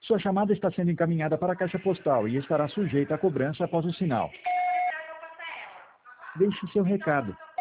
Sua chamada está sendo encaminhada para a caixa postal e estará sujeita a cobrança após o sinal. Deixe seu recado.